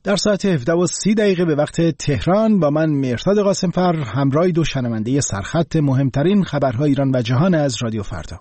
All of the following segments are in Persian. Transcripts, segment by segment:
در ساعت 17:30 به وقت تهران با من مهرداد قاسمفر همراه دو شنونده سرخط مهمترین خبرهای ایران و جهان از رادیو فردا.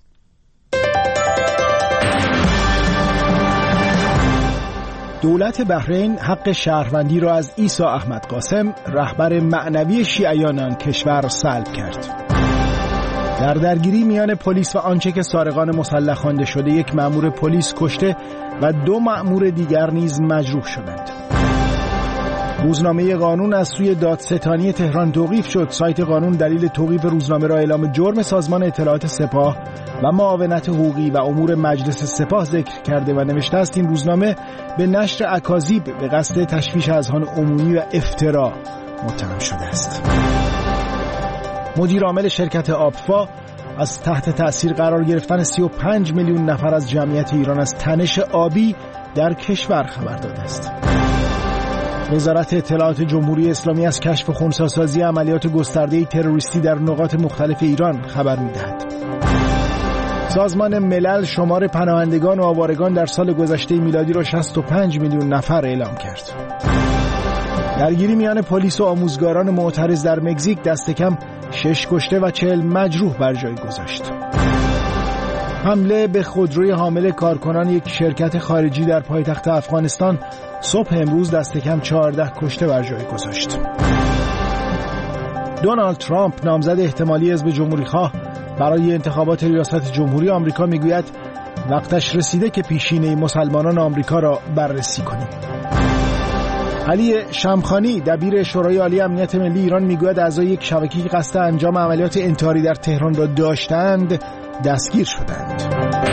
دولت بحرین حق شهروندی را از عیسی احمد قاسم رهبر معنوی شیعیان آن کشور سلب کرد. در درگیری میان پلیس و آنچه که سارقان مسلح خوانده شده یک مأمور پلیس کشته و 2 مأمور دیگر نیز مجروح شدند. روزنامه قانون از سوی دادستانی تهران توقیف شد. سایت قانون دلیل توقیف روزنامه را اعلام جرم سازمان اطلاعات سپاه و معاونت حقوقی و امور مجلس سپاه ذکر کرده و نوشته است این روزنامه به نشر اکاذیب به قصد تشویش اذهان عمومی و افترا متهم شده است. مدیر عامل شرکت آبفا از تحت تأثیر قرار گرفتن 35 میلیون نفر از جمعیت ایران از تنش آبی در کشور خبر داده است. وزارت اطلاعات جمهوری اسلامی از کشف خنثی‌سازی عملیات گسترده تروریستی در نقاط مختلف ایران خبر می‌دهد. سازمان ملل شمار پناهندگان و آوارگان در سال گذشته میلادی را 65 میلیون نفر اعلام کرد. درگیری میان پلیس و آموزگاران معترض در مکزیک دست کم 6 کشته و 40 مجروح بر جای گذاشت. حمله به خودروی حامل کارکنان یک شرکت خارجی در پایتخت افغانستان صبح امروز دست کم 14 کشته بر جای گذاشت. دونالد ترامپ نامزد احتمالی حزب جمهوری‌خواه برای انتخابات ریاست جمهوری آمریکا میگوید وقتش رسیده که پیشینه مسلمانان آمریکا را بررسی کنیم. علی شمخانی دبیر شورای عالی امنیت ملی ایران میگوید اعضای یک شبکه‌ای قصد انجام عملیات انتحاری در تهران را داشتند دستگیر شدند.